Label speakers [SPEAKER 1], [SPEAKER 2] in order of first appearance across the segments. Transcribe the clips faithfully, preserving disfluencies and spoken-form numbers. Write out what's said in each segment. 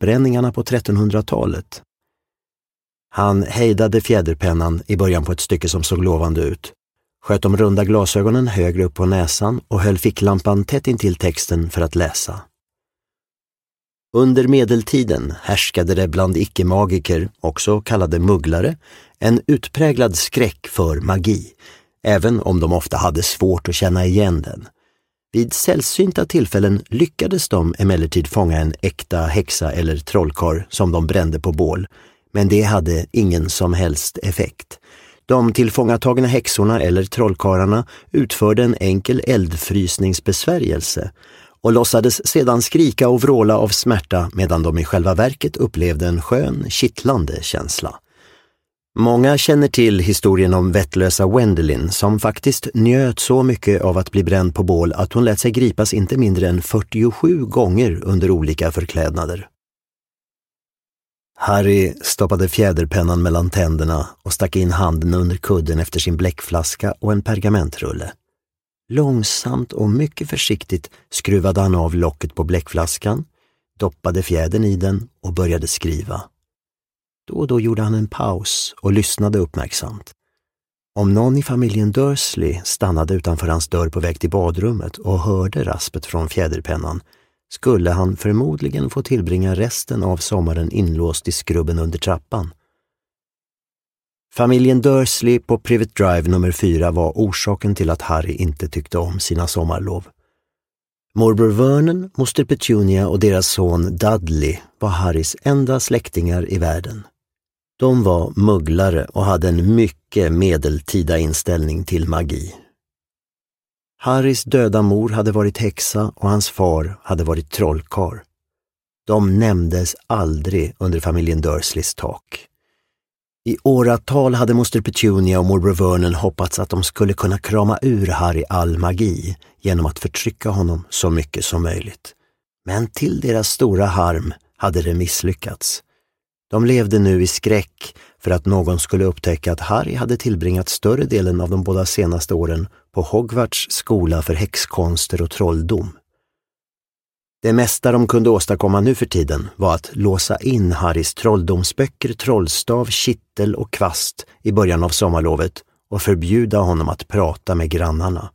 [SPEAKER 1] skottbränningarna på trettonhundratalet. Han hejdade fjäderpennan i början på ett stycke som såg lovande ut, sköt de runda glasögonen högre upp på näsan och höll ficklampan tätt intill texten för att läsa. Under medeltiden härskade det bland icke-magiker, också kallade mugglare, en utpräglad skräck för magi, även om de ofta hade svårt att känna igen den. Vid sällsynta tillfällen lyckades de emellertid fånga en äkta häxa eller trollkarl som de brände på bål, men det hade ingen som helst effekt. De tillfångatagna häxorna eller trollkarlarna utförde en enkel eldfrysningsbesvärjelse och låtsades sedan skrika och vråla av smärta medan de i själva verket upplevde en skön, kittlande känsla. Många känner till historien om vettlösa Wendelin som faktiskt njöt så mycket av att bli bränd på bål att hon lät sig gripas inte mindre än fyrtiosju gånger under olika förklädnader. Harry stoppade fjäderpennan mellan tänderna och stack in handen under kudden efter sin bläckflaska och en pergamentrulle. Långsamt och mycket försiktigt skruvade han av locket på bläckflaskan, doppade fjädern i den och började skriva. Då och då gjorde han en paus och lyssnade uppmärksamt. Om någon i familjen Dursley stannade utanför hans dörr på väg till badrummet och hörde raspet från fjäderpennan, skulle han förmodligen få tillbringa resten av sommaren inlåst i skrubben under trappan. Familjen Dursley på Privet Drive nummer fyra var orsaken till att Harry inte tyckte om sina sommarlov. Morbror Vernon, moster Petunia och deras son Dudley var Harrys enda släktingar i världen. De var mugglare och hade en mycket medeltida inställning till magi. Harrys döda mor hade varit häxa och hans far hade varit trollkarl. De nämndes aldrig under familjen Dursleys tak. I åratal hade moster Petunia och morbror Vernon hoppats att de skulle kunna krama ur Harry all magi genom att förtrycka honom så mycket som möjligt. Men till deras stora harm hade det misslyckats. De levde nu i skräck för att någon skulle upptäcka att Harry hade tillbringat större delen av de båda senaste åren på Hogwarts skola för häxkonster och trolldom. Det mesta de kunde åstadkomma nu för tiden var att låsa in Harrys trolldomsböcker, trollstav, kittel och kvast i början av sommarlovet och förbjuda honom att prata med grannarna.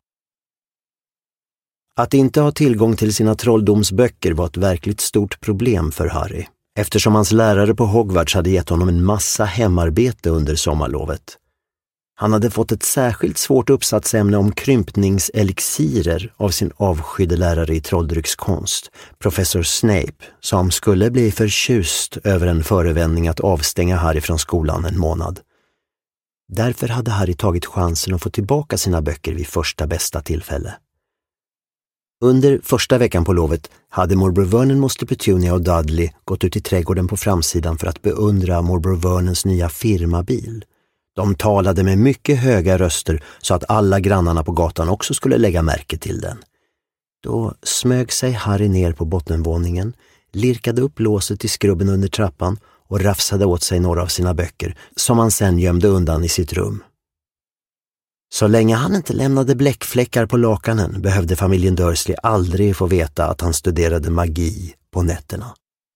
[SPEAKER 1] Att inte ha tillgång till sina trolldomsböcker var ett verkligt stort problem för Harry, eftersom hans lärare på Hogwarts hade gett honom en massa hemarbete under sommarlovet. Han hade fått ett särskilt svårt uppsatsämne om krympningselixirer av sin avskydde lärare i trolldryckskonst, professor Snape, som skulle bli förtjust över en förevändning att avstänga Harry från skolan en månad. Därför hade Harry tagit chansen att få tillbaka sina böcker vid första bästa tillfälle. Under första veckan på lovet hade morbror Vernon, moster Petunia och Dudley gått ut i trädgården på framsidan för att beundra morbror Vernons nya firmabil. De talade med mycket höga röster så att alla grannarna på gatan också skulle lägga märke till den. Då smög sig Harry ner på bottenvåningen, lirkade upp låset i skrubben under trappan och rafsade åt sig några av sina böcker som han sen gömde undan i sitt rum. Så länge han inte lämnade bläckfläckar på lakanen behövde familjen Dursley aldrig få veta att han studerade magi på nätterna.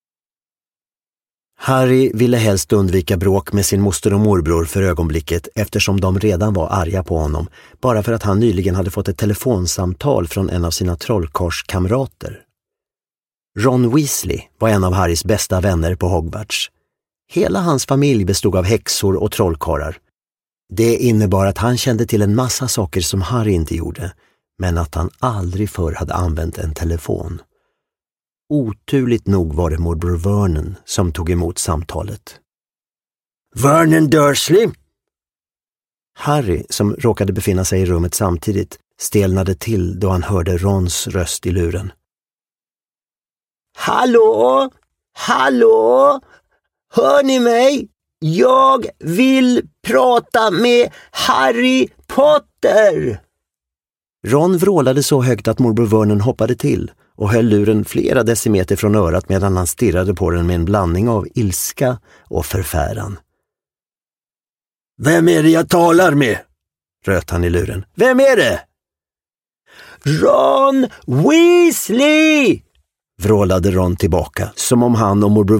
[SPEAKER 1] Harry ville helst undvika bråk med sin moster och morbror för ögonblicket eftersom de redan var arga på honom, bara för att han nyligen hade fått ett telefonsamtal från en av sina trollkarlskamrater. Ron Weasley var en av Harrys bästa vänner på Hogwarts. Hela hans familj bestod av häxor och trollkarlar. Det innebar att han kände till en massa saker som Harry inte gjorde, men att han aldrig förr hade använt en telefon. Oturligt nog var det morbror Vernon som tog emot samtalet. Vernon Dursley? Harry, som råkade befinna sig i rummet samtidigt, stelnade till då han hörde Rons röst i luren. Hallå? Hallå? Hör ni mig? Jag vill prata med Harry Potter! Ron vrålade så högt att morbror Vernon hoppade till och höll luren flera decimeter från örat medan han stirrade på den med en blandning av ilska och förfäran. Vem är det jag talar med? Röt han i luren. Vem är det? Ron Weasley! Vrålade Ron tillbaka, som om han och morbror